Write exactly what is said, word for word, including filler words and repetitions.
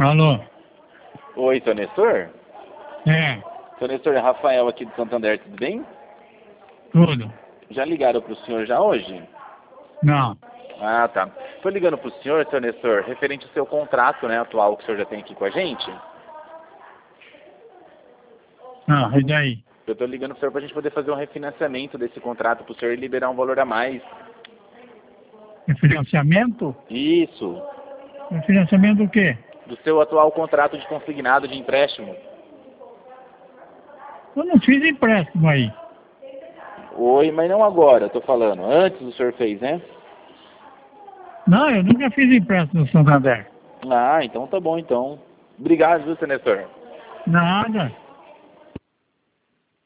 Alô? Oi, seu Nestor? É, Seu Nestor, é Rafael aqui do Santander, tudo bem? tudo. Já ligaram para o senhor já hoje? Não. Ah, tá. Tô ligando para o senhor, seu Nestor, referente ao seu contrato, né, atual que o senhor já tem aqui com a gente. Ah, e daí? Eu tô ligando para o senhor para a gente poder fazer um refinanciamento desse contrato para o senhor liberar um valor a mais. Refinanciamento? Isso. Refinanciamento do quê? Do seu atual contrato de consignado de empréstimo. Eu não fiz empréstimo aí. Oi, mas não agora, eu tô falando. Antes o senhor fez, né? Não, eu nunca fiz empréstimo no Santander. Ah, então tá bom, então. Obrigado, viu, seu Nestor? Nada.